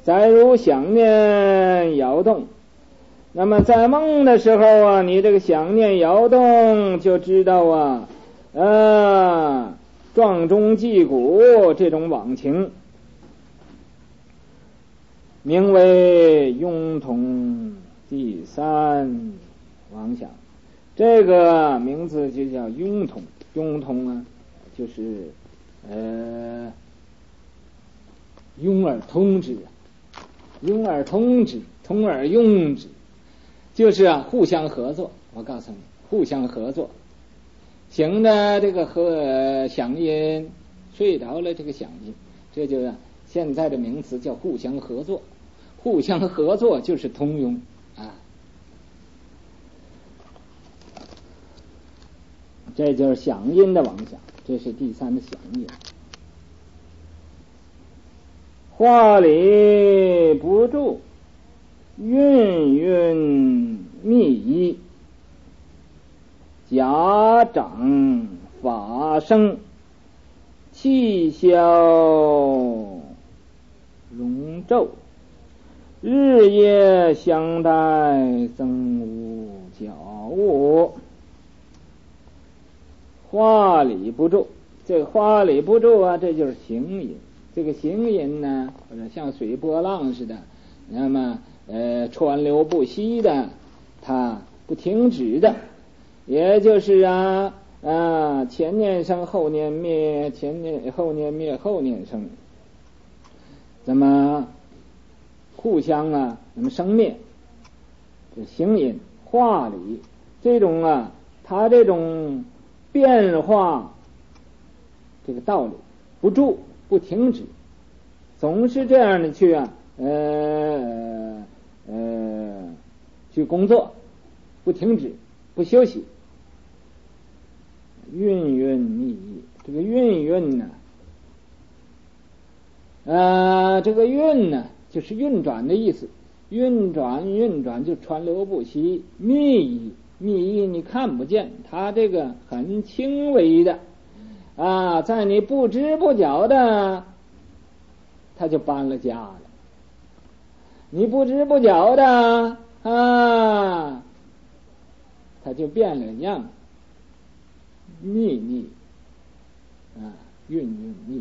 再如想念摇动。那么在梦的时候啊，你这个想念摇动就知道撞钟击鼓这种妄情，名为庸通第三妄想。这个名字就叫庸通。庸通啊，就是庸而通之，庸而通之，通而庸之，就是互相合作。我告诉你，互相合作，行的这个响音，睡着了这个响音，这就现在的名词叫互相合作。互相合作就是通庸啊，这就是响音的妄想，这是第三的响音。话理不住，韵韵密意，假长法生，气消容皱，日夜相待，增无觉悟。话理不住，这个话理不住啊，这就是行音。这个行音呢，或者像水波浪似的，那么川流不息的，它不停止的，也就是前年生后年灭，后年灭后年生，怎么互相那么生灭。这行音话理这种它这种变化这个道理不住不停止，总是这样的去工作，不停止不休息。韵韵密意，这个韵韵呢这个韵呢就是运转的意思，运转就川流不息。密意你看不见，它这个很轻微的在你不知不觉的他就搬了家了，你不知不觉的他就变了样。秘密韵韵密意。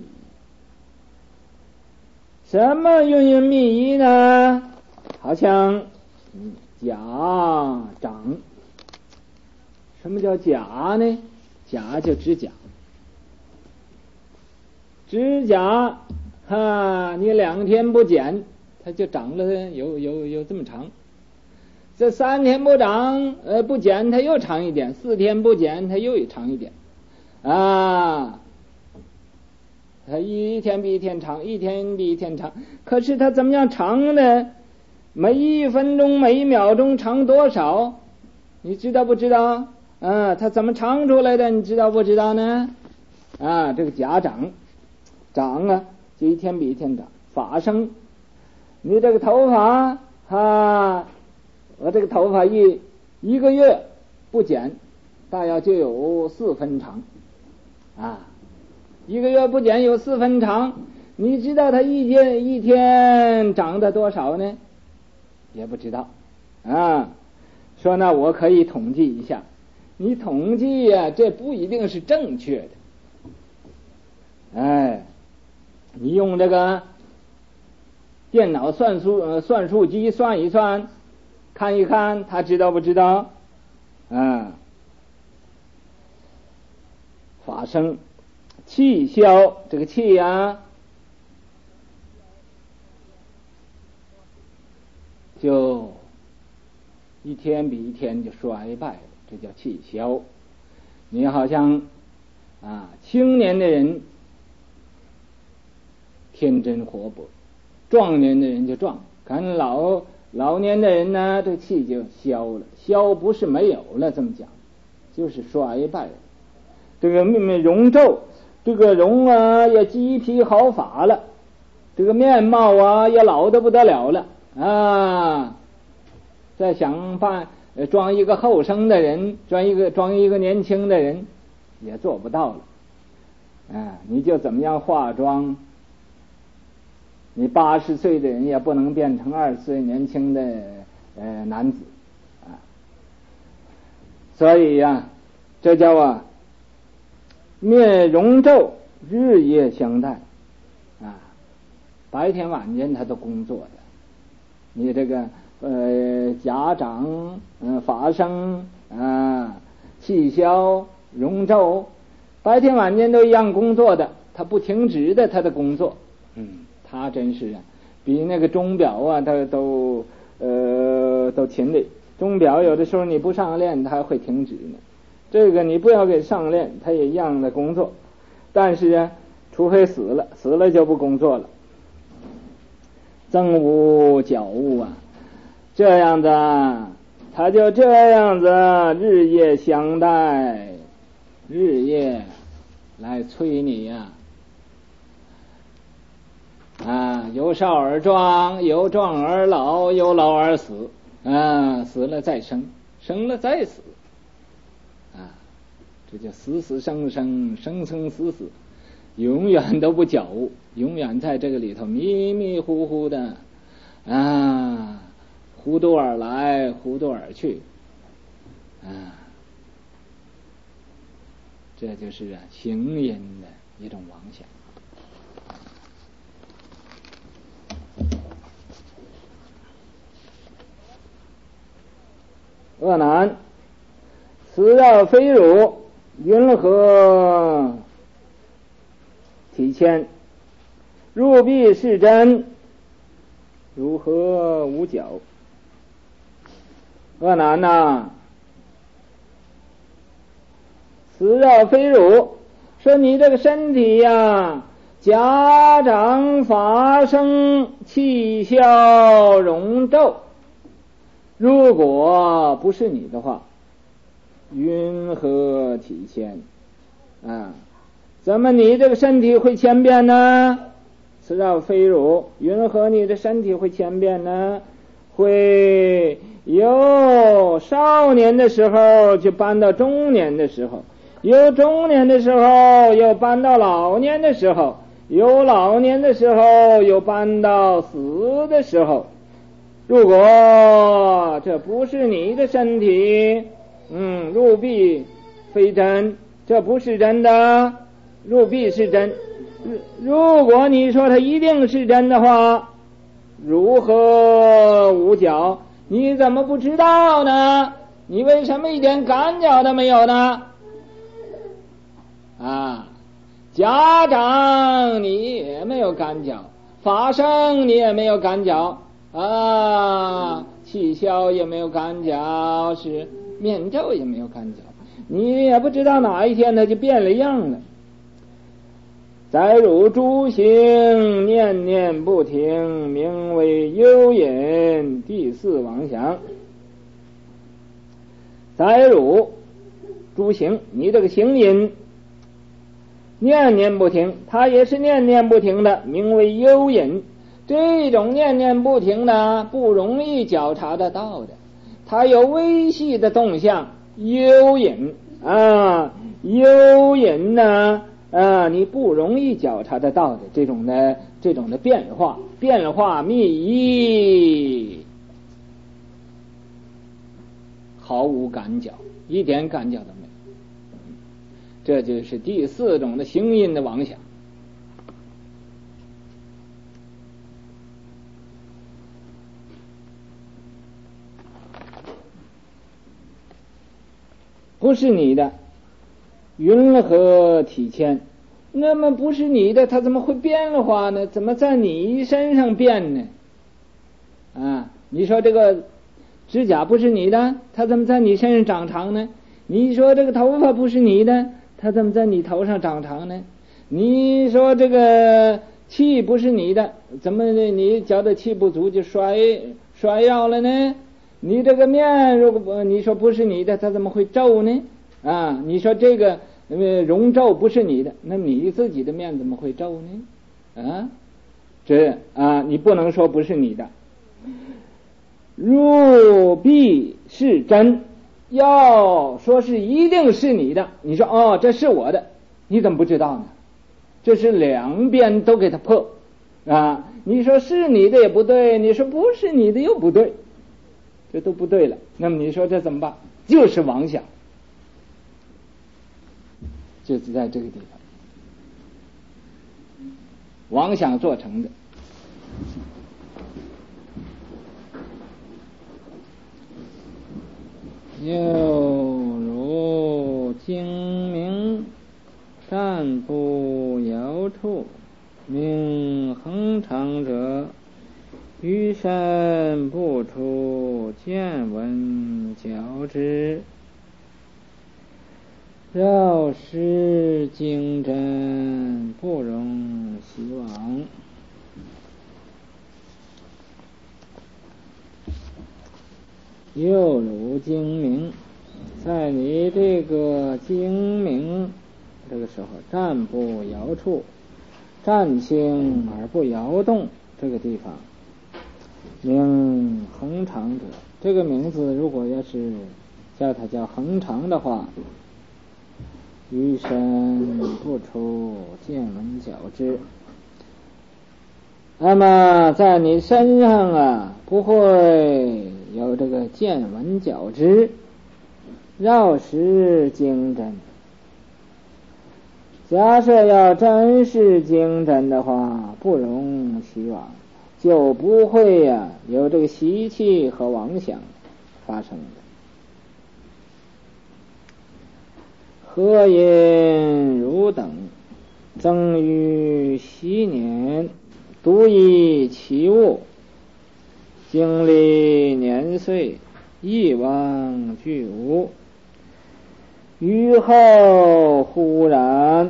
什么韵韵密意呢？好像甲长。什么叫甲呢？甲就指甲，指甲你2天不剪，它就长了有这么长。这3天不长不剪，它又长一点；4天不剪，它又长一点它一天比一天长，一天比一天长。可是它怎么样长呢？每1分钟每1秒钟长多少？你知道不知道它怎么长出来的？你知道不知道呢？这个甲长就一天比一天长。发生，你这个头发我这个头发一个月不剪，大约就有4分长1个月不剪有4分长。你知道它一天长的多少呢？也不知道说呢我可以统计一下。你统计这不一定是正确的。你用这个电脑算术机算一算，看一看，他知道不知道发生气消，这个气就一天比一天就衰败了，这叫气消。你好像青年的人天真活泼，壮年的人就壮，看老年的人呢，这气就消了。消不是没有了，这么讲就是衰败了。这个容皱，这个容也鸡皮毫发了，这个面貌也老得不得了了再想办装一个后生的人，装一个年轻的人也做不到了你就怎么样化妆你80岁的人也不能变成20岁年轻的男子啊。所以呀，这叫灭容昼，日夜相待啊，白天晚间他都工作的。你这个甲长法生气消容昼，白天晚间都一样工作的，他不停止的他的工作。他真是比那个钟表他都勤力。钟表有的时候你不上链它还会停止呢，这个你不要给上链，它也一样的工作。但是除非死了就不工作了。增无觉悟这样子他就这样子日夜相待，日夜来催你由少而壮，由壮而老，由老而死死了再生，生了再死这就死死生生，生生死死，永远都不觉悟，永远在这个里头迷迷糊糊的糊涂而来，糊涂而去这就是行淫的一种妄想。恶男，此要非汝，云何体谦？入必是真，如何无角？恶男此要非汝，说你这个身体甲长法生气消容昼，如果不是你的话，云何体谦怎么你这个身体会千变呢？此要非汝，云何你的身体会千变呢？会由少年的时候就搬到中年的时候，由中年的时候又搬到老年的时候，由老年的时候又搬到死的时候。如果这不是你的身体，入必非真，这不是真的，入必是真。如果你说它一定是真的话，如何无角？你怎么不知道呢？你为什么一点感觉都没有呢？家长你也没有感觉，法生你也没有感觉气消也没有感觉，是面咒也没有感觉，你也不知道哪一天它就变了样了。载汝诸行，念念不停，名为幽隐，第四妄想。载汝诸行，你这个行淫念念不停，它也是念念不停的，名为幽隐。这种念念不停的不容易觉察得到的，它有微细的动向，幽隐幽隐你不容易觉察得到的这种的变化密意，毫无感觉，一点感觉都没有。这就是第四种的行淫的妄想。不是你的，云何体谦？那么不是你的，它怎么会变化呢？怎么在你身上变呢？你说这个指甲不是你的，它怎么在你身上长长呢？你说这个头发不是你的，它怎么在你头上长长呢？你说这个气不是你的，怎么你觉得气不足就衰弱了呢？你这个面如果你说不是你的，它怎么会皱呢？你说这个容皱不是你的，那你自己的面怎么会皱呢？你不能说不是你的。入必是真，要说是一定是你的，你说这是我的，你怎么不知道呢？这是两边都给它破， 啊，你说是你的也不对，你说不是你的又不对，这都不对了。那么你说这怎么办？就是妄想，就是在这个地方，妄想做成的。又如精明善不遥处，名恒常者，于身不出，见闻觉知，绕失精真，不容希往。又如精明，在你这个精明这个时候，站不摇处，站轻而不摇动，这个地方名恒常者，这个名字如果要是叫它叫恒常的话，于身不出，见闻觉知，那么在你身上啊不会有这个见闻觉知，绕失精真。假设要真是精真的话，不容希往，就不会有这个习气和妄想发生的。何因汝等增于昔年，独以其物，经历年岁，一往俱无，于后忽然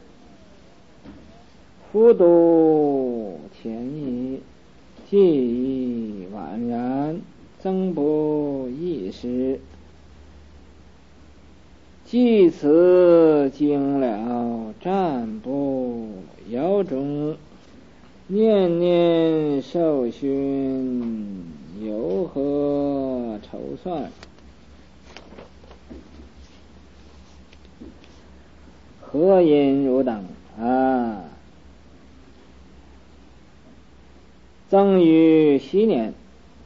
复度前移，既已宛然，增不异时。即此经了，暂不摇中，念念受熏，有何筹算？何因汝等增于昔年，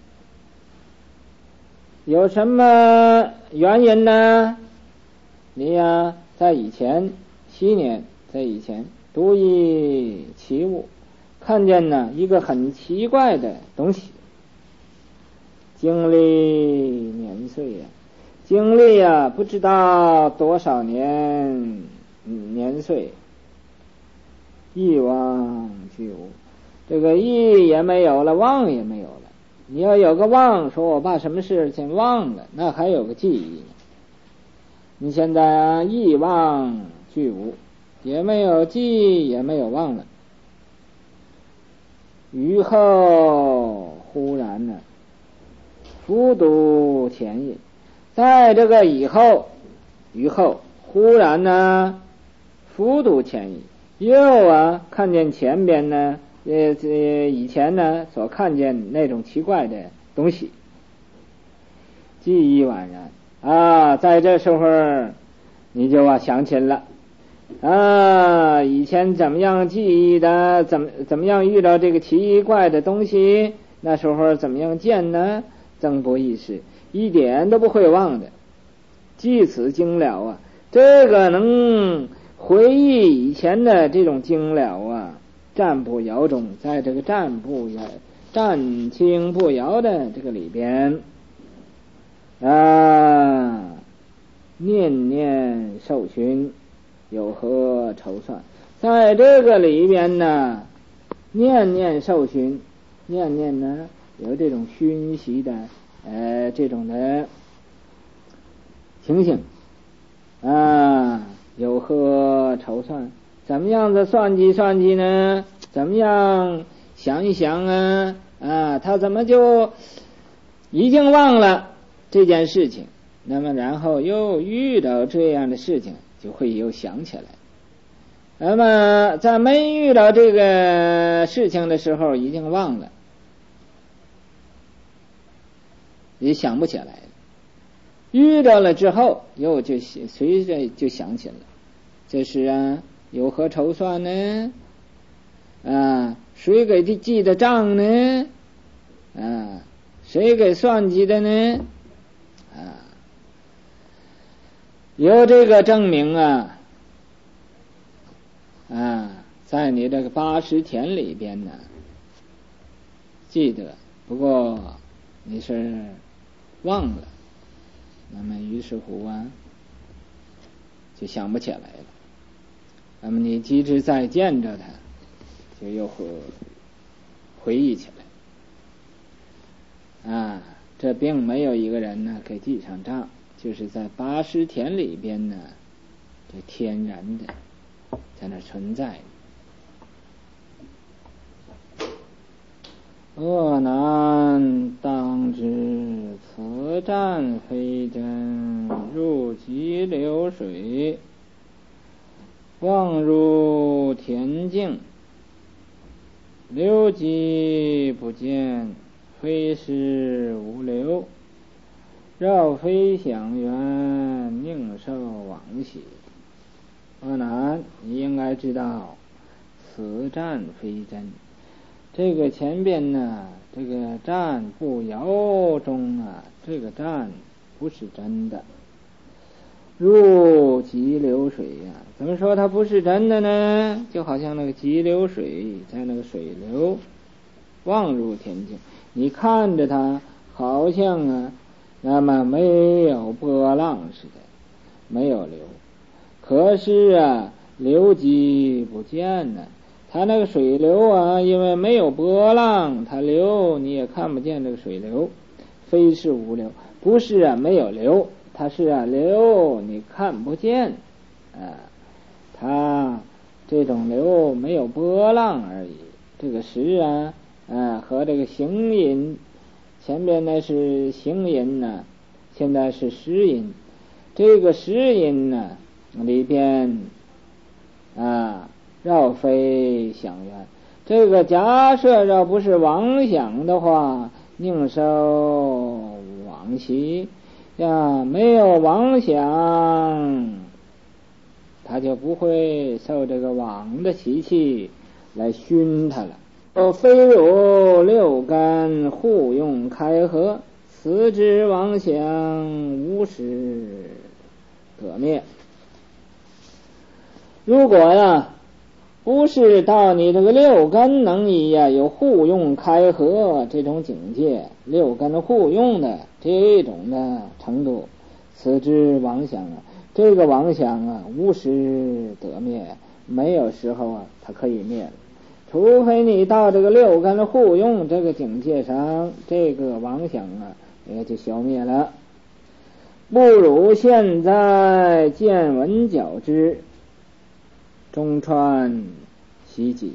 有什么原因呢？你在以前昔年，在以前独以其物，看见一个很奇怪的东西，经历年岁经历不知道多少年岁，一忘俱无，这个意也没有了，忘也没有了。你要有个忘，说我把什么事情忘了，那还有个记忆呢。你现在一忘俱无，也没有记，也没有忘了。于后忽然复度前引，在这个以后，于后忽然复度前引，又看见前边以前所看见那种奇怪的东西，记忆宛然。在这时候你就想起了以前怎么样记忆的，怎么样遇到这个奇怪的东西，那时候怎么样见呢？增不异时，一点都不会忘的。即此经了这个能回忆以前的这种经了暂不摇中，在这个暂轻不摇的这个里边念念受熏，有何筹算？在这个里边念念受熏，念念有这种熏习的这种的情形有何筹算？怎么样子算计算计呢？怎么样想一想他怎么就已经忘了这件事情，那么然后又遇到这样的事情，就会又想起来。那么在没遇到这个事情的时候已经忘了，也想不起来了。遇到了之后又就随着就想起了，这是有何筹算呢？ 谁给记的账呢？谁给算计的呢？有这个证明在你这个80田里边呢记得，不过你是忘了，那么于是乎就想不起来了。那么你即使再见着他，就又会回忆起来。这并没有一个人呢给记上账，就是在80田里边呢，这天然的在那存在。恶男当知此战非真，入急流水，望入田径，流急不见，非是无流，绕飞想缘，宁受往昔。恶男，你应该知道此战非真，这个前边呢，这个战不由中这个战不是真的。入急流水怎么说它不是真的呢？就好像那个急流水，在那个水流望入田径，你看着它好像那么没有波浪似的，没有流，可是流急不见呢。它那个水流因为没有波浪，它流你也看不见这个水流，非是无流，不是没有流，它是流你看不见它这种流没有波浪而已。这个时和这个行音，前边呢是行音现在是实音。这个实音里边绕飞想缘，这个假设要不是妄想的话，宁受往昔没有妄想，他就不会受这个妄的习气来熏他了。非如六根互用开合，此之妄想无时得灭。如果不是到你这个六根能以有互用开合这种境界，六根互用的这种的程度，此之妄想这个妄想无时得灭，没有时候它可以灭了。除非你到这个六根互用这个境界上，这个妄想也就消灭了。不如现在见闻觉知，中川习己，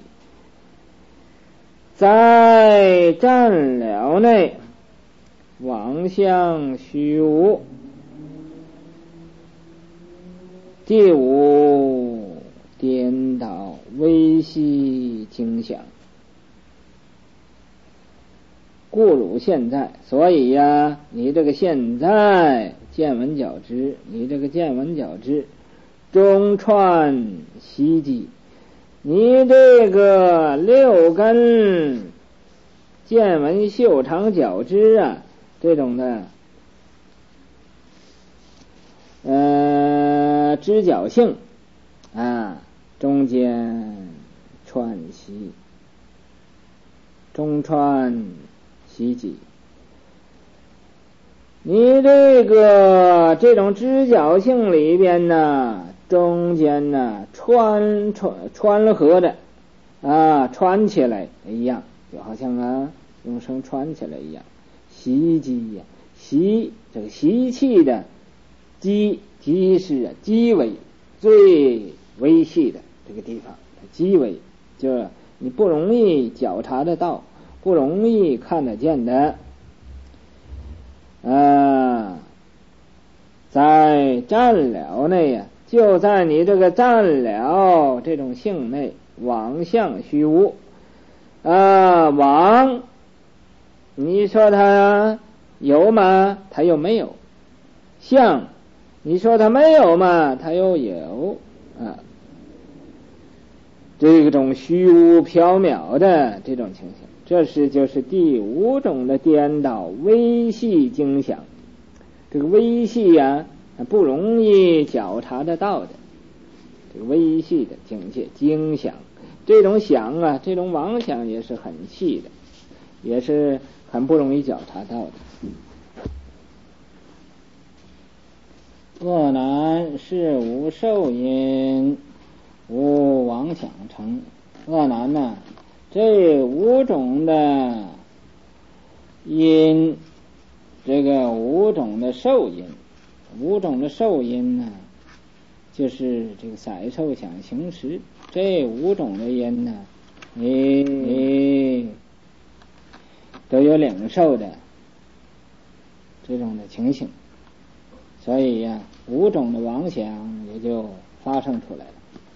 在占了内妄想虚无。第五，颠倒微细惊想，故如现在。所以你这个现在见闻觉知，你这个见闻觉知中串习己，你这个六根见闻嗅尝觉知这种的知觉性中间串习，中串习己，你这种知觉性里边中间穿合的穿起来一样，就好像用绳穿起来一样。习己习这个习气的机是机微，最微细的这个地方，机微就你不容易觉察得到，不容易看得见的。在占了内就在你这个占了这种性内，妄相虚无妄，你说它有吗？它又没有。相，你说它没有吗？它又有这种虚无缥缈的这种情形，这就是第五种的颠倒微细经想。这个微细啊，不容易觉察得到的，这个微细的境界经想，这种想啊，这种妄想也是很细的，也是很不容易觉察到的。 恶难是无受因，无妄想成。恶难呢，这五种的因，这个五种的受因，五种的受因呢，就是这个色受想行识，这五种的因呢，你都有领受的这种的情形，所以呀，五种的妄想也就发生出来了。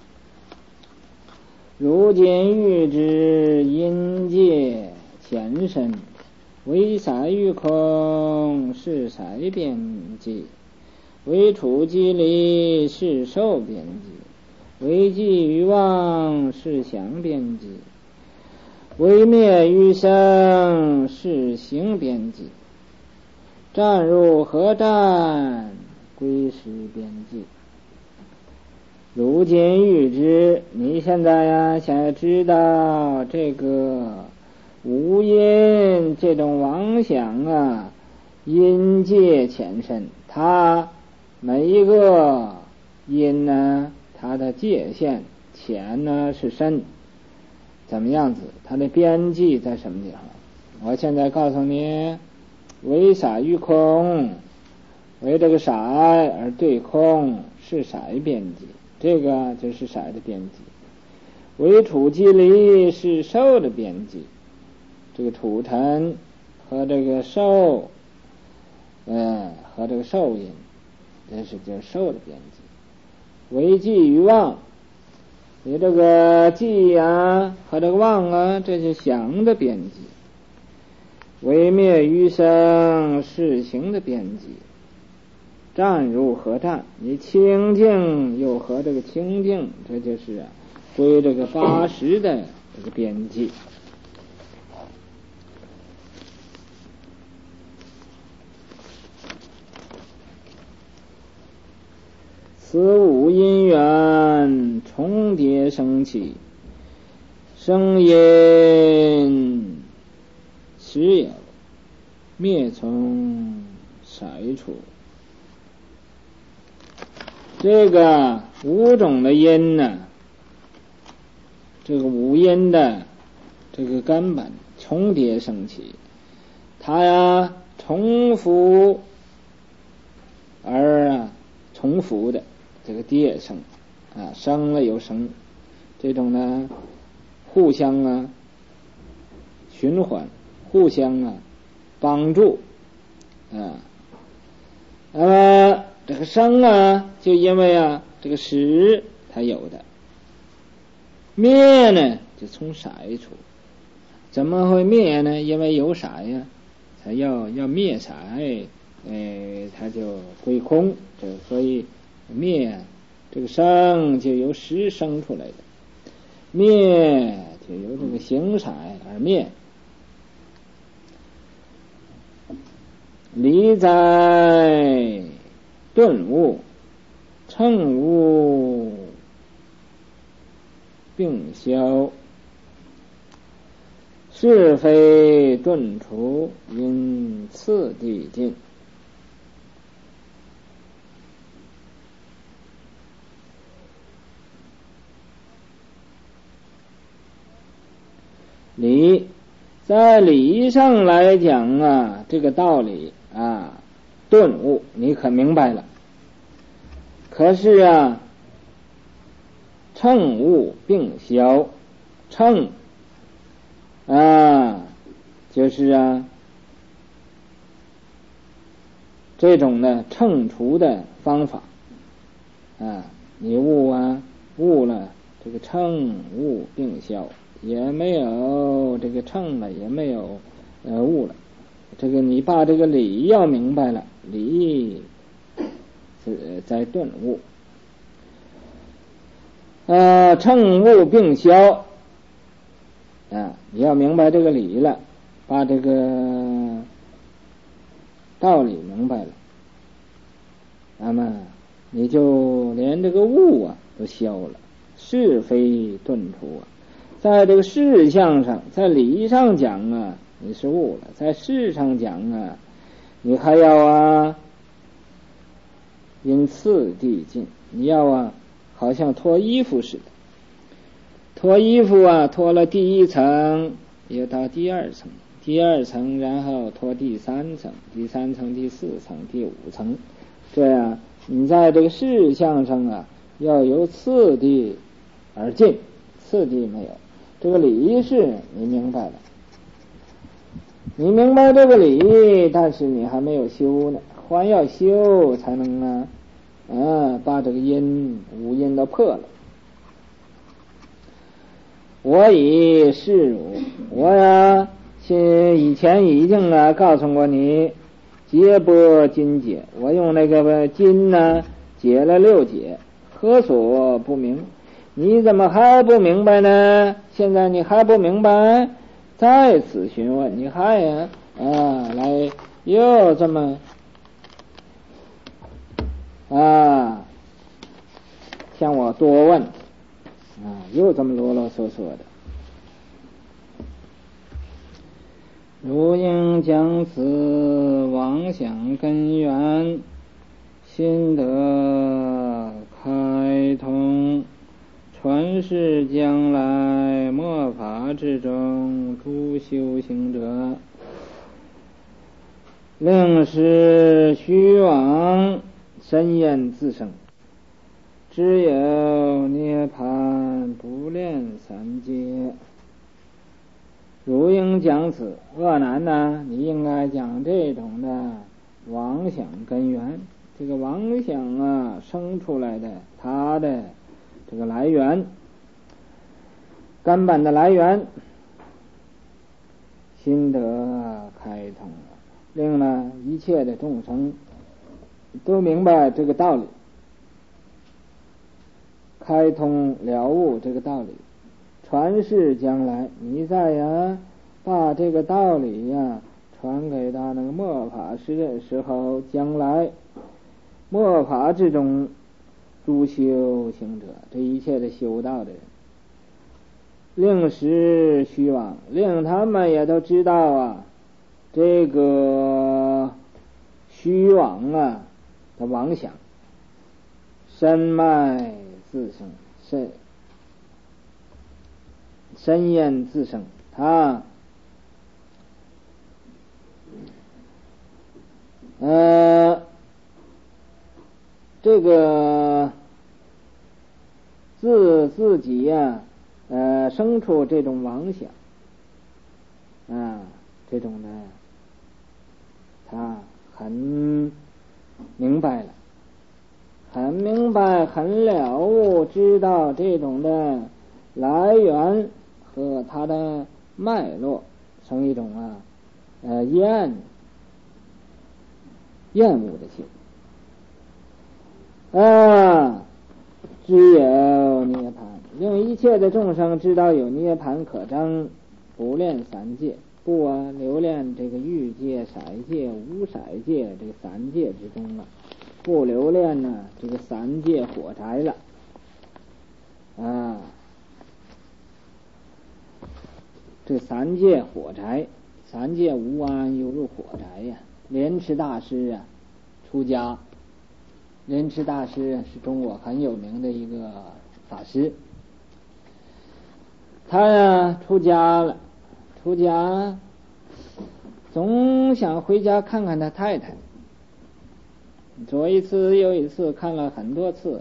如今欲知因界前身，为色与空是色边际，为处即离是受边际，为寂与妄是想边际，为灭与生是行边际，战入合战归识边际。如今欲知，你现在呀，想要知道这个无因这种妄想啊，因界前身，它每一个因呢，它的界限前呢是身，怎么样子？它的边际在什么地方？我现在告诉你，为色与空，为这个色而对空是色边际，这个就是色的边际。为处即离是受的边际，这个处尘和这个受，和这个受因，这是就是受的边际。为寂与妄，你这个寂啊和这个妄啊，这是想的边际。为灭与生是行的边际。战入合战，你清净又和这个清净，这就是归这个八识的这个边际。此五因缘重叠生起，生因实有，灭从色处。这个五种的因呢，这个五因的这个根本重叠生起，它呀重复而重复的这个叠生啊，生了又生，这种呢互相循环，互相帮助啊。那么这个生就因为这个识它有的，灭呢就从色处。怎么会灭呢？因为有色呀，它要灭色，它就归空，所以灭这个生就由识生出来的，灭就由这个形色而灭。离在顿悟，乘悟并消，是非顿除，因次第尽。理在理上来讲这个道理顿悟你可明白了。可是乘悟并消，乘就是这种的乘除的方法你悟了这个乘悟并消，也没有这个乘了，也没有悟了。这个你把这个理要明白了，理在顿悟。 乘物并消你要明白这个理了，把这个道理明白了，那么你就连这个物都消了，是非顿除在这个事项上，在理上讲你是物了，在事上讲你还要因次递进，你要好像脱衣服似的，脱衣服脱了第一层又到第二层，第二层然后脱第三层，第三层第四层第五层，这样你在这个事项上要由次第而进，次第没有，这个理是你明白了，你明白这个理，但是你还没有修呢，还要修才能把这个五阴都破了。我以示汝，我以前已经告诉过你，解拨金解，我用那个金解了6解，何所不明？你怎么还不明白呢？现在你还不明白，再次询问，你还来又这么向我多问又这么啰啰嗦嗦的。如应将此妄想根源心得开通，传世将来末法之中诸修行者，令使虚妄深厌自生，只有涅槃不练三界。如应讲此，恶难你应该讲这种的妄想根源，这个妄想生出来的它的这个来源，根本的来源，心得开通，令一切的众生都明白这个道理，开通了悟这个道理，传世将来，你再把这个道理传给他那个末法时候，将来末法之中诸修行者，这一切的修道的人，令使虚妄，令他们也都知道这个虚妄的妄想深脉自生，深厌自生，他这个自己生出这种妄想这种的他很明白了，很明白，很了悟，知道这种的来源和它的脉络，成一种厌恶的心只有涅槃，令一切的众生知道有涅槃可证，不恋三界，不留恋这个欲界、色界、无色界这个三界之中不留恋这个三界火柴了这三界火柴，三界无安犹如火柴莲池大师出家，莲池大师是中国很有名的一个法师，他出家了，总想回家看看他太太，左一次又一次，看了很多次。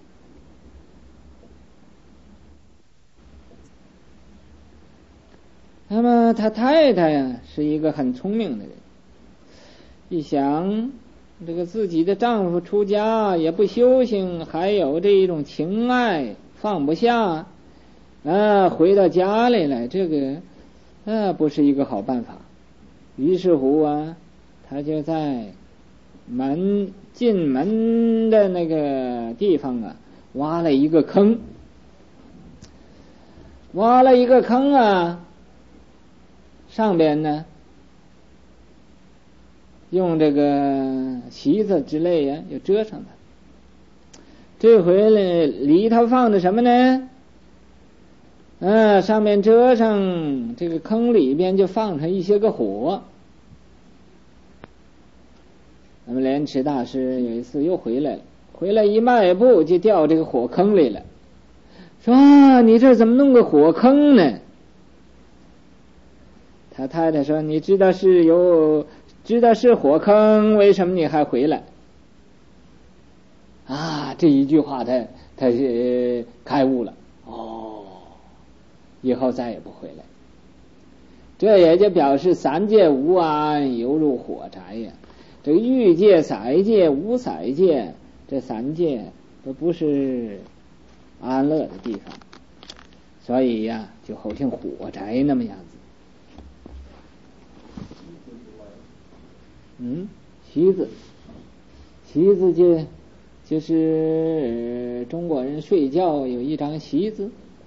那么他太太是一个很聪明的人，一想这个自己的丈夫出家也不修行，还有这一种情爱放不下回到家里来，这个不是一个好办法。于是乎他就在进门的那个地方挖了一个坑， 挖了一个坑啊，上边呢用这个席子之类呀又遮上它。这回呢里头放的什么呢？上面遮上，这个坑里边就放上一些个火。那么莲池大师有一次又回来了，回来一迈步就掉这个火坑里了，说你这怎么弄个火坑呢？他太太说你知道是火坑，为什么你还回来？这一句话他开悟了，以后再也不回来。这也就表示三界无安，犹如火宅呀。这个欲界、色界、无色界，这三界都不是安乐的地方，所以呀，就好像火宅那么样子。席子就是中国人睡觉有一张席子。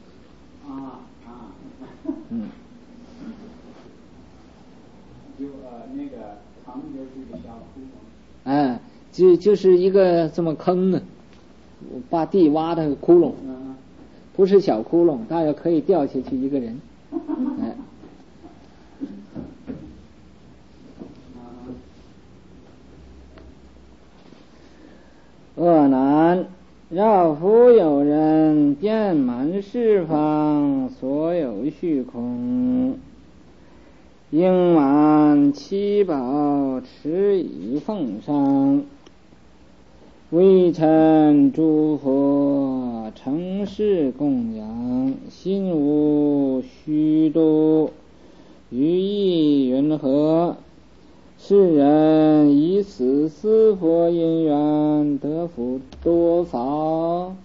那个坑就是一个小窟窿。就是一个这么坑呢，把地挖的窟窿，不是小窟窿，大约可以掉下去一个人。恶男绕复有人，遍满四方，所有虚空。应满七宝，持以奉上。微尘诸佛，承事供养。心无虚度，于意云何？世人以此思佛因缘，得福多宝。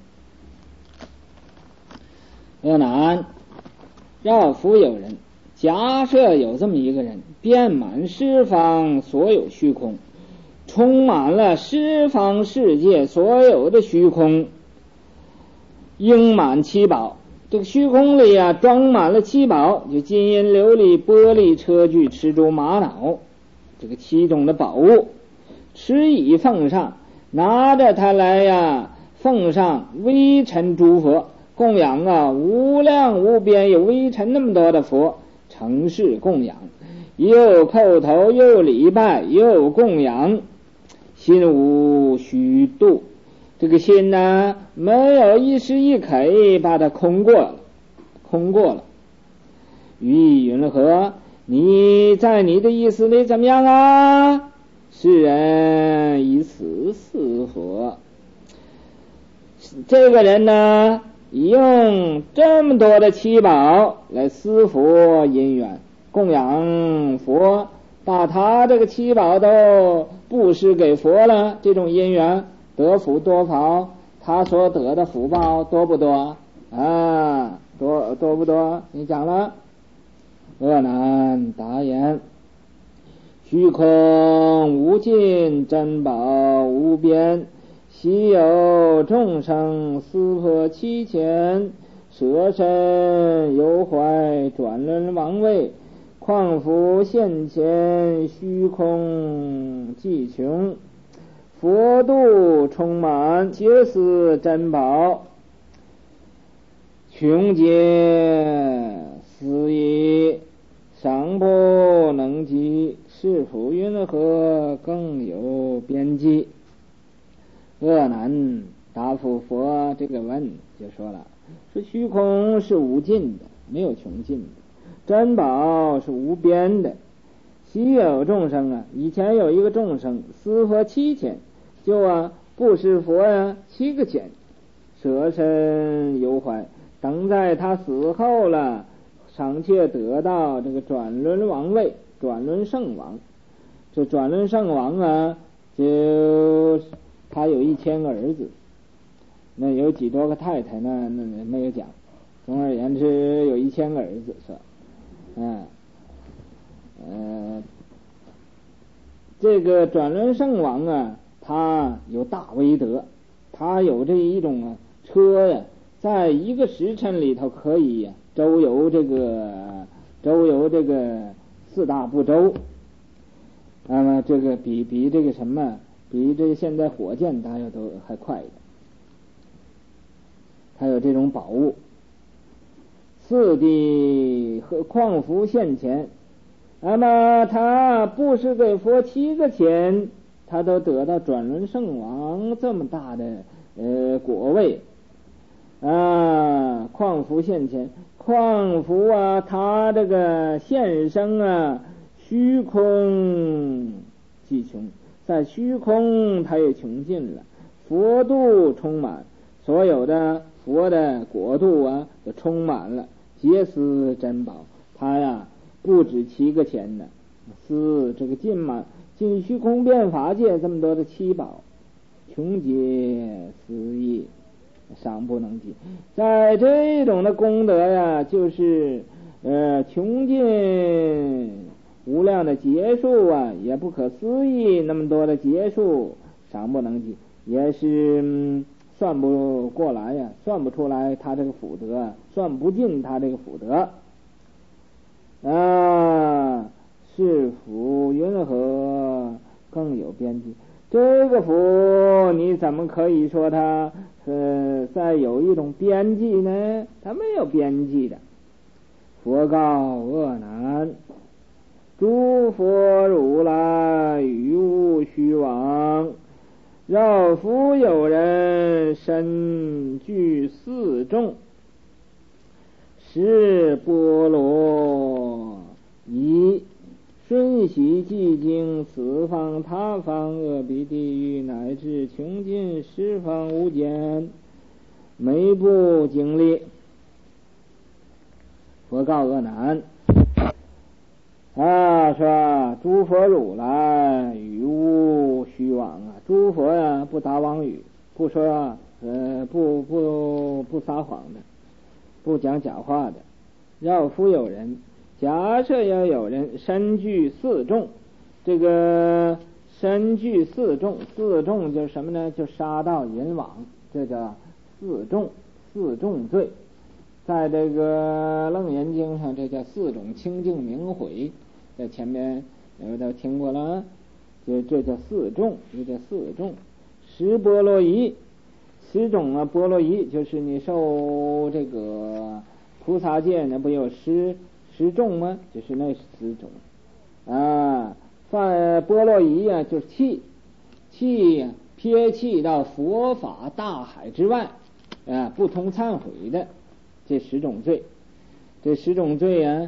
恶男绕复有人，假设有这么一个人，遍满十方所有虚空，充满了十方世界所有的虚空，应满七宝。这个虚空里装满了七宝，就金银琉璃玻璃车具赤珠玛瑙，这个七种的宝物，持以奉上，拿着它来奉上微尘诸佛，供养无量无边，有微尘那么多的佛，承事供养，又叩头又礼拜又供养。心无虚度，这个心没有一时一刻把它空过了。于意云何？你在你的意思里怎么样啊？世人以此思佛，这个人用这么多的七宝来思佛因缘，供养佛，把他这个七宝都布施给佛了，这种因缘得福多宝，他所得的福报多不多？多不多？你讲了。恶男答言：虚空无尽，珍宝无边，昔有众生思佛其前，舍身犹怀，转轮王位，况复现前，虚空寂穷，佛度充满，皆思珍宝，穷劫思矣，尚不能及，是复云何更有边际？恶男答复佛这个问就说了，说虚空是无尽的，没有穷尽的，珍宝是无边的。昔有众生以前有一个众生思佛7000，就布施佛7个钱，舍身犹怀，等在他死后了，尚且得到这个转轮王位，转轮圣王。这转轮圣王就他有1000个儿子，那有几多个太太呢？那没有讲。总而言之，有1000个儿子是吧？这个转轮圣王他有大威德，他有这一种车在1个时辰里头可以周游这个四大部洲，那么这个比这个什么，比这个现在火箭大家都还快一点。还有这种宝物，四地和矿福现钱，那么他不是给佛7个钱，他都得到转轮圣王这么大的果位啊！矿福现钱，矿福啊，他这个现生啊，虚空即穷，在虚空他也穷尽了，佛度充满，所有的佛的国度啊都充满了，皆思珍宝。他呀不止7个钱呢，思这个尽虚空变法界这么多的7宝，穷竭思议，尚不能及。在这种的功德呀，就是穷尽无量的劫数啊，也不可思议，那么多的劫数尚不能及，也是算不过来呀，算不出来他这个福德，算不尽他这个福德啊！是福云何更有边际？这个福你怎么可以说它再有一种边际呢？它没有边际的。佛告阿难：诸佛如来于无虚妄，若复有人身具4众，是波罗夷，瞬息寂静，此方他方阿鼻地狱，乃至穷尽十方无间，每不经历。佛告阿难说诸佛如来语无虚妄啊，诸佛呀不打妄语，不说不撒谎的，不讲假话的。要复有人，假设要有人身具4众，这个身具4众，4众就是什么呢？就杀盗淫妄，这叫4众罪。在这个楞严经上，这叫4种清净明慧，在前面有都听过了，这叫4众，这叫4众。10波罗夷，10种啊，波罗夷就是你受这个菩萨戒呢，不有10众吗？就是那10种啊。波罗夷啊，就是气呀，撇弃到佛法大海之外啊，不通忏悔的。这10种罪，这10种罪啊，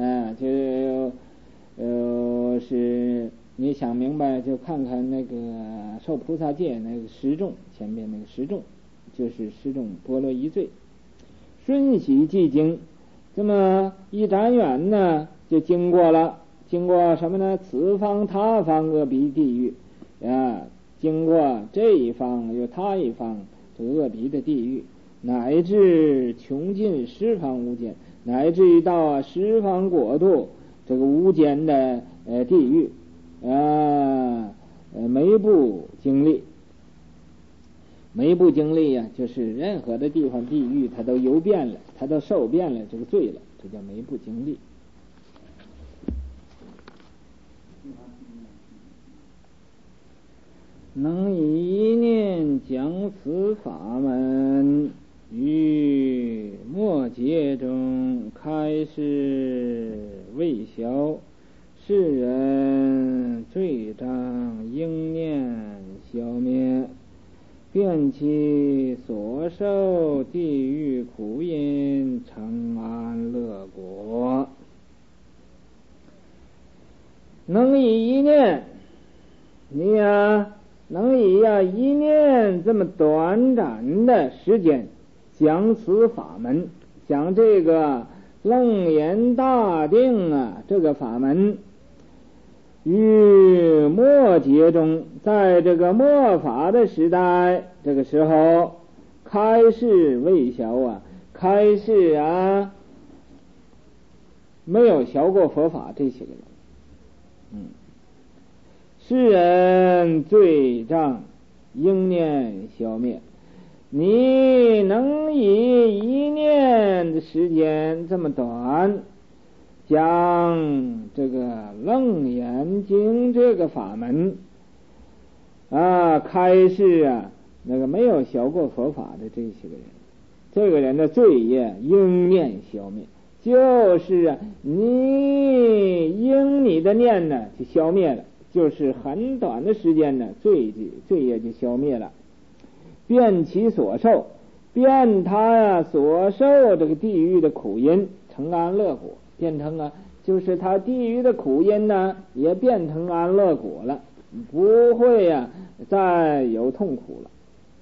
是你想明白就看看那个受菩萨戒那个10众，前面那个10众就是10种波罗夷罪。瞬息寂静，这么一眨眼呢就经过什么呢？此方他方阿鼻地狱啊，经过这一方有他一方这个阿鼻的地狱，乃至穷尽十方无间，乃至于到十方国度这个无间的地狱每部经历。每部经历呀，就是任何的地方地狱它都游遍了，它都受遍了这个罪了，这叫每部经历。能以一念讲此法门，于末劫中开示未消，世人罪障应念消灭，便其所受地狱苦因，成安乐果。能以一念，你能以一念这么短暂的时间讲此法门，讲这个楞严大定啊，这个法门于末劫中，在这个末法的时代，这个时候开示未消啊，开示没有学过佛法这些个人，世人罪障应念消灭。 你能以一念的时间这么短，将这个楞严经这个法门开示那个没有学过佛法的这些个人，这个人的罪业应念消灭，就是你的念呢就消灭了，就是很短的时间呢罪业就消灭了。变其所受，变他所受这个地狱的苦因成安乐果，变成就是他地狱的苦因呢也变成安乐果了，不会再有痛苦了。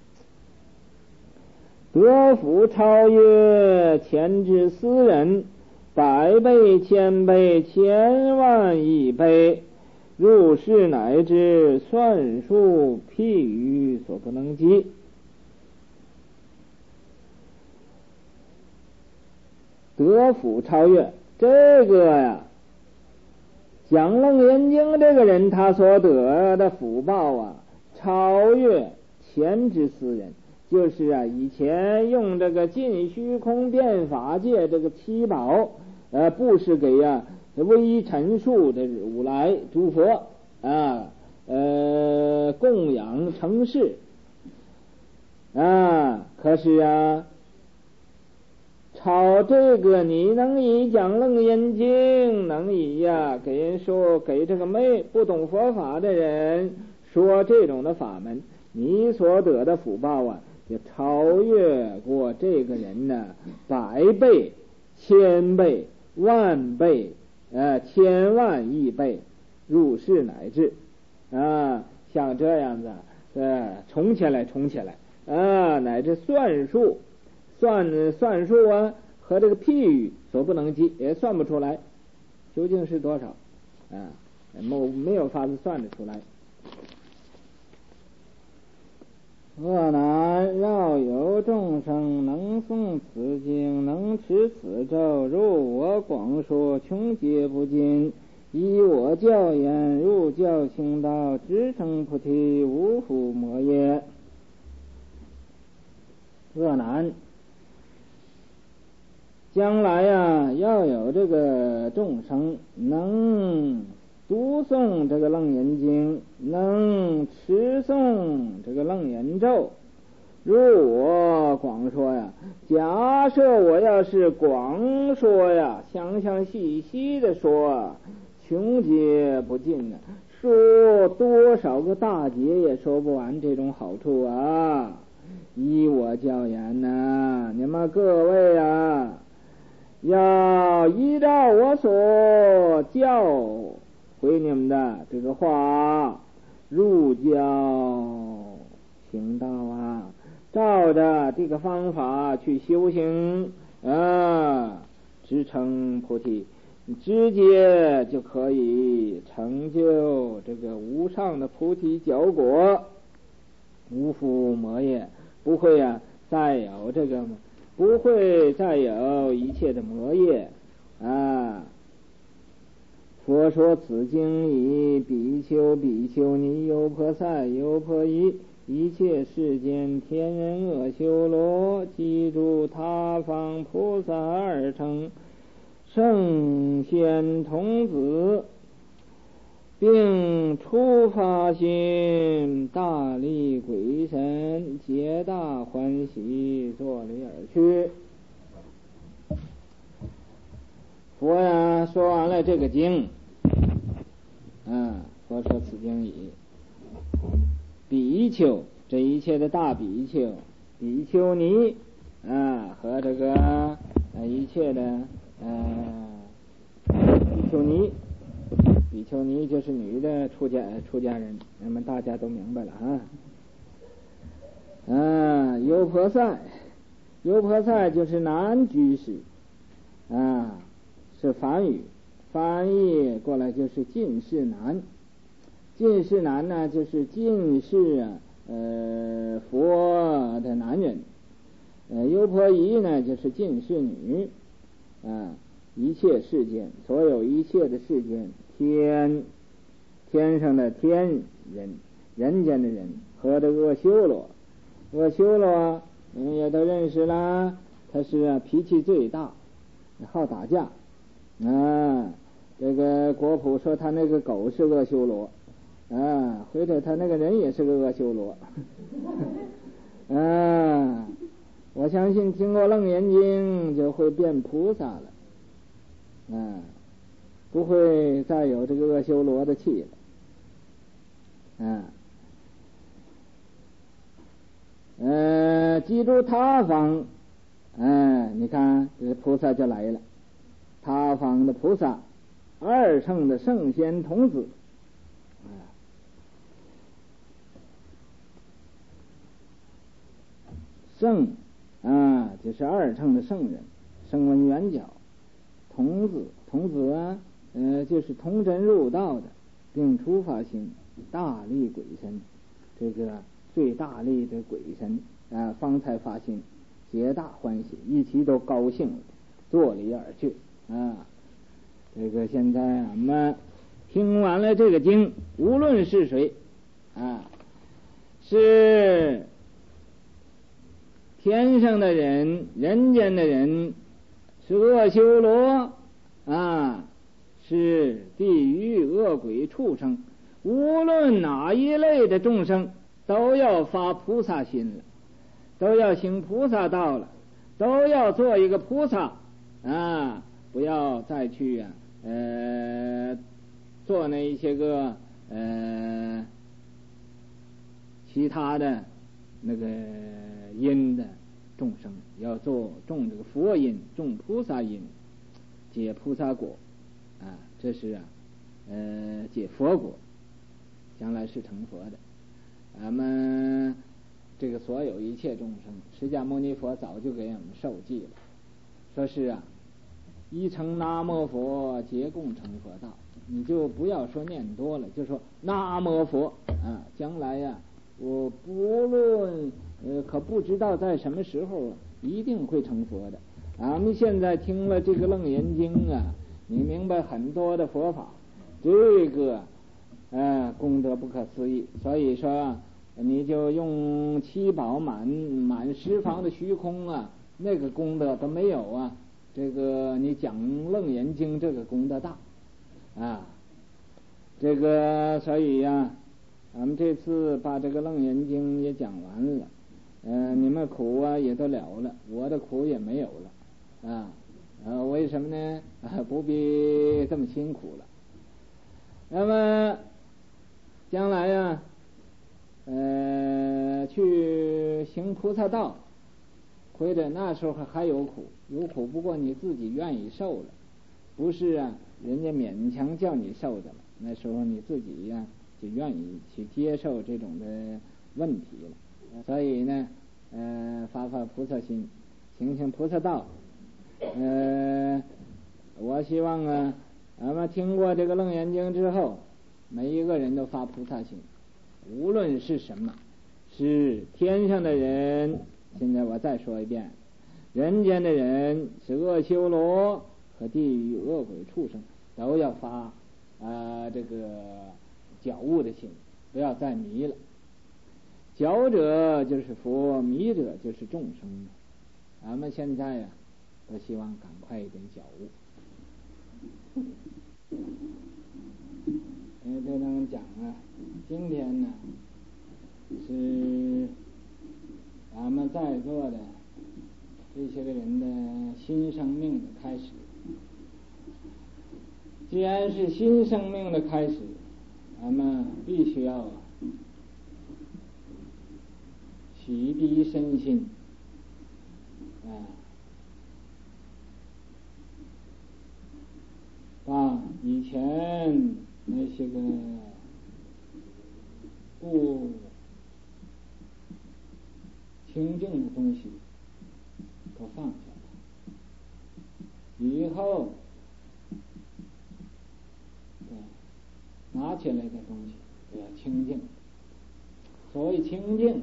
得福超越前之斯人，百倍千倍千万亿倍，入世乃至算数譬喻所不能及。得福超越，这个讲楞严经这个人他所得的福报超越前之斯人，就是以前用这个尽虚空变法界这个七宝布施给微尘数的如来诸佛供养成事可是超这个你能以讲楞严经，能以给人说，给这个不懂佛法的人说这种的法门，你所得的福报就超越过这个人百倍千倍万倍千万亿倍，入世乃至像这样子重起来乃至算数和这个譬喻所不能及，也算不出来究竟是多少没有法子算得出来。恶难绕有众生能诵此经，能持此咒，如我广说，穷劫不尽，以我教言，入教清道，直成菩提，无复魔也。恶难将来要有这个众生能读诵这个楞严经，能持诵这个楞严咒，如我广说假设我要是广说详详细细的说穷劫不尽说多少个大劫也说不完这种好处依我教言你们各位要依照我所教回你们的这个话，入教行道照着这个方法去修行直成菩提，直接就可以成就这个无上的菩提教果，无复魔业，不会再有这个，不会再有一切的魔业佛说此经已，比丘比丘尼优婆塞优婆夷，一切世间天人阿修罗，记住他方菩萨而成圣贤童子，并出发心大力鬼神，皆大欢喜，作礼而去。佛说完了这个经佛说此经已，比丘这一切的大比丘比丘尼和这个一切的比丘尼就是女的出家人，那么大家都明白了优婆塞就是男居士是梵语，翻译过来就是近视男。近视男呢就是近视佛的男人优婆夷呢就是近视女一切世间，所有一切的世间，天上的天人，人间的人和这阿修罗你们也都认识啦，他是脾气最大，好打架。这个国普说他那个狗是阿修罗，回头他那个人也是个阿修罗。我相信听过楞严经就会变菩萨了，不会再有这个阿修罗的气了。记住他方，你看这菩萨就来了，他方的菩萨，二乘的圣贤童子，圣就是二乘的圣人，声闻缘觉，童子就是童真入道的，并出发心，大力鬼神，这个最大力的鬼神方才发心，皆大欢喜，一起都高兴了，作礼而去。这个现在俺们听完了这个经，无论是谁是天上的人，人间的人，是阿修罗是地狱恶鬼畜生，无论哪一类的众生，都要发菩萨心了，都要行菩萨道了，都要做一个菩萨不要再去做那一些个其他的那个因的众生，要种这个佛因，种菩萨因，结菩萨果这是结佛果，将来是成佛的。俺们这个所有一切众生，释迦牟尼佛早就给我们授记了，说是一称南无佛，皆共成佛道。你就不要说念多了，就说南无佛将来我不论可不知道在什么时候一定会成佛的。俺们现在听了这个楞严经你明白很多的佛法，这个功德不可思议。所以说你就用七宝满十方的虚空那个功德都没有这个你讲楞严经这个功德大这个所以咱们这次把这个楞严经也讲完了，你们苦也都了了，我的苦也没有了为什么呢？不必这么辛苦了。那么将来去行菩萨道，或者那时候还有苦，不过你自己愿意受了，不是人家勉强叫你受的了，那时候你自己就愿意去接受这种的问题了。所以呢发菩萨心，行菩萨道。我希望咱们听过这个楞严经之后，每一个人都发菩萨心，无论是什么，是天上的人，现在我再说一遍，人间的人，是阿修罗和地狱恶鬼畜生，都要发这个觉悟的心，不要再迷了。觉者就是佛，迷者就是众生。咱们现在都希望赶快一点觉悟。这能讲今天呢是咱们在座的这些个人的新生命的开始。既然是新生命的开始，咱们必须要洗涤身心把以前那些个不清净的东西都放下来，以后拿起来的东西都要清净。所谓清净，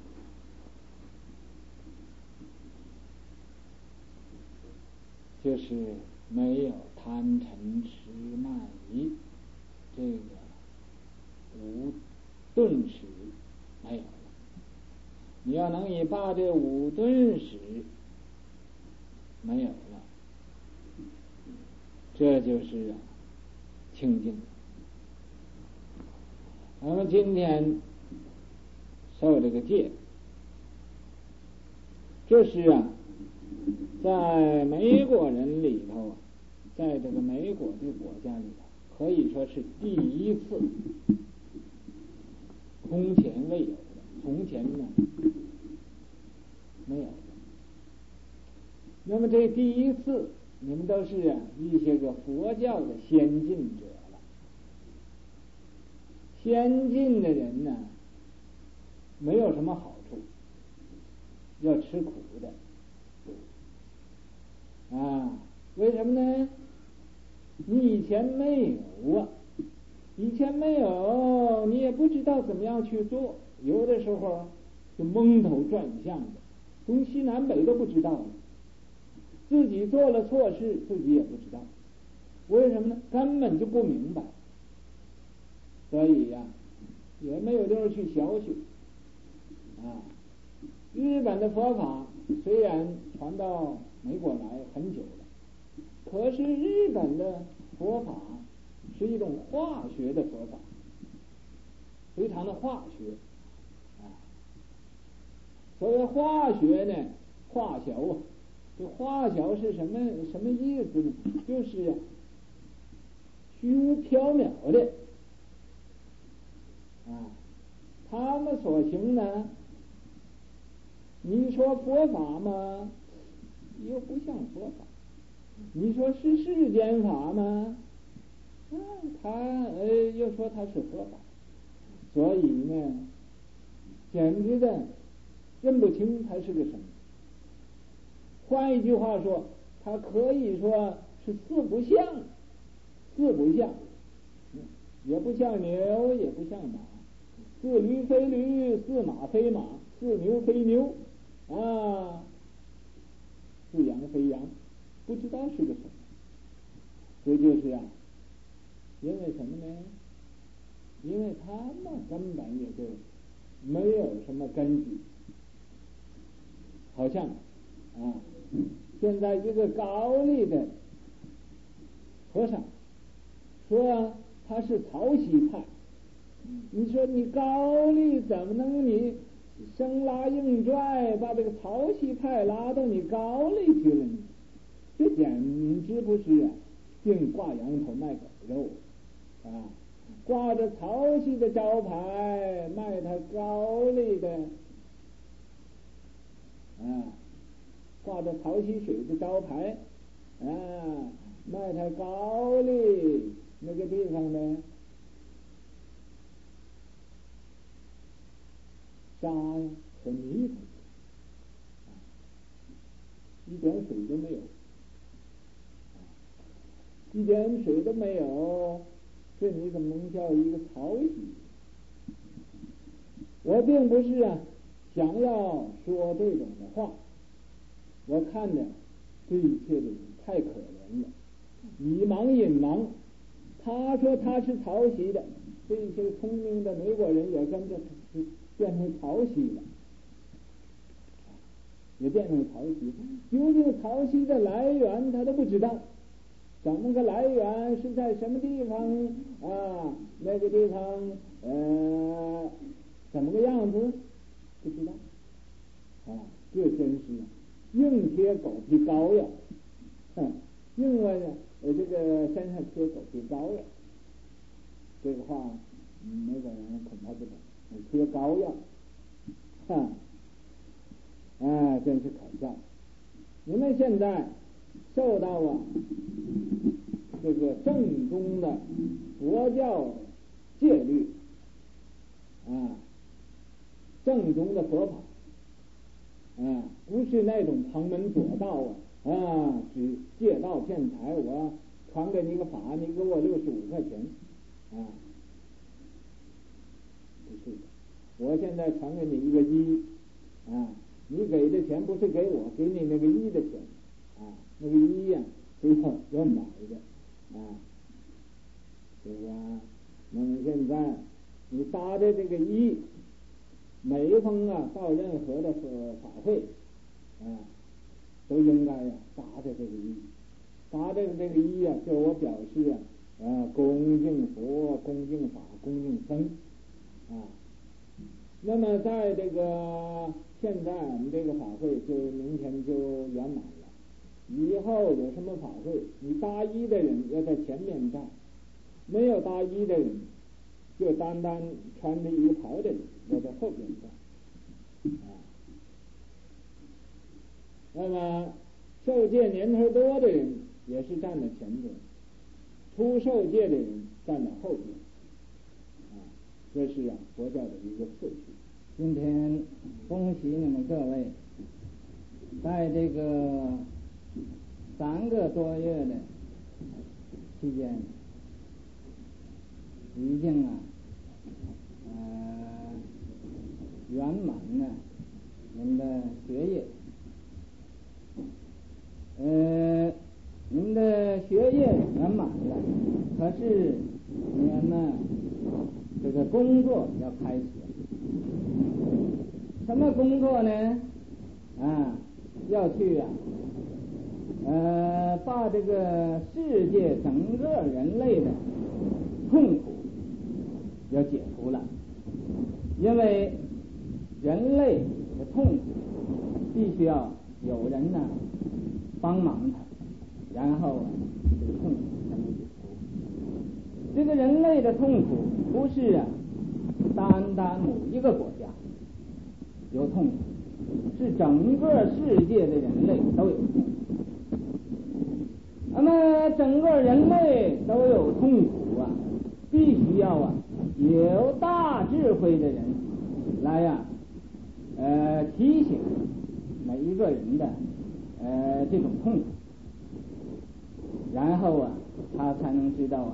就是没有贪嗔痴慢疑，这个无顿时没有了。你要能以把这五顿使没有了，这就是清净。那么今天受这个戒，这是在美国人里头，在这个美国这个国家里头，可以说是第一次，从前未有的，从前呢没有的。那么这第一次，你们都是一些个佛教的先进者了。先进的人呢，没有什么好处，要吃苦的。为什么呢？你以前没有以前没有，你也不知道怎么样去做，有的时候就蒙头转向的，东西南北都不知道了，自己做了错事，自己也不知道，为什么呢？根本就不明白，所以也没有地儿去学习。日本的佛法虽然传到美国来很久了，可是日本的佛法是一种化学的佛法，非常的化学。所谓化学呢，化学这化学是什么意思呢？就是虚无缥缈的。他们所行呢，你说佛法吗？又不像佛法。你说是世间法吗？他又说他是佛法。所以呢，简直的认不清它是个什么。换一句话说，它可以说是四不像，也不像牛，也不像马，似驴非驴，似马非马，似牛非牛，似羊非羊，不知道是个什么。这就是因为什么呢？因为他们根本也就没有什么根据。好像现在一个高丽的和尚说他是曹溪派，你说你高丽怎么能你生拉硬拽把这个曹溪派拉到你高丽去了呢？这简直不是净挂羊头卖狗肉挂着曹溪的招牌卖他高丽的挂着曹溪水的招牌卖他高丽那个地方呢，沙和泥土一点水都没有，一点水都没有，这你怎么能叫一个曹溪？我并不是想要说这种的话，我看着这一切的人太可怜了，以盲引盲。他说他是曹溪的，这些聪明的美国人也跟着变成曹溪了，也变成曹溪。究竟曹溪的来源他都不知道，怎么个来源，是在什么地方那个地方怎么个样子不知道这真是硬贴狗皮膏药。另外呢，这个身上贴狗皮膏药，这个话美国人恐怕不懂，贴膏药真是可笑。你们现在受到这个正宗的佛教戒律正宗的佛法不是那种旁门左道只借道骗财，我传给你个法，你给我65块钱不是的。我现在传给你一个一你给的钱不是给我，给你那个一的钱那个一是要买的对吧？那么现在你搭的这个一每逢到任何的法会都应该发着这个意，发着这个意就我表示恭敬佛、恭敬法、恭敬僧那么在这个现在我们这个法会就明天就圆满了，以后有什么法会，你大衣的人要在前面站，没有大衣的人就单单穿着衣袍的人要在后边站那么受戒年头多的人也是站在前边，初受戒的人站在后边这是佛教的一个次序。今天恭喜你们各位，在这个3个多月的期间，已经圆满了你们的学业。你们的学业圆满了，可是你们这个工作要开始。什么工作呢？要去把这个世界整个人类的痛苦要解除了，因为人类的痛苦必须要有人帮忙他，然后这个痛苦才能解除。这个人类的痛苦不是单单某一个国家有痛苦，是整个世界的人类都有痛苦。那么整个人类都有痛苦必须要有大智慧的人来提醒每一个人的这种痛苦，然后他才能知道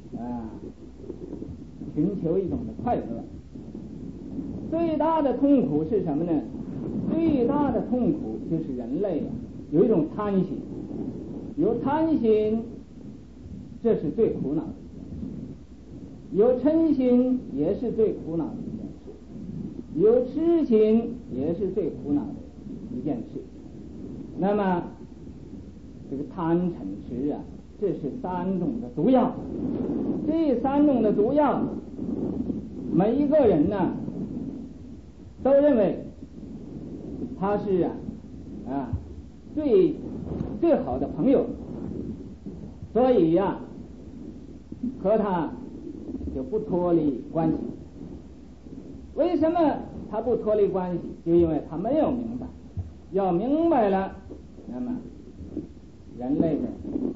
寻求一种的快乐。最大的痛苦是什么呢？最大的痛苦就是人类有一种贪心，有贪心，这是最苦恼的一件事；有嗔心也是最苦恼的一件事；有痴心也是最苦恼的一件事。那么这个贪嗔痴这是3种的毒药。这3种的毒药，每一个人都认为他是最好的朋友，所以和他就不脱离关系。为什么他不脱离关系？就因为他没有明白，要明白了，那么人类的